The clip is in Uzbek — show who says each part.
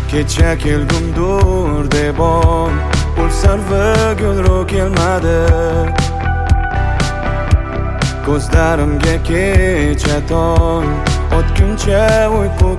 Speaker 1: kecha kelgumdur deb ol, ul sarvi gulru kelmadi. Ko'zlarimga kecha tong o'tguncha uyqu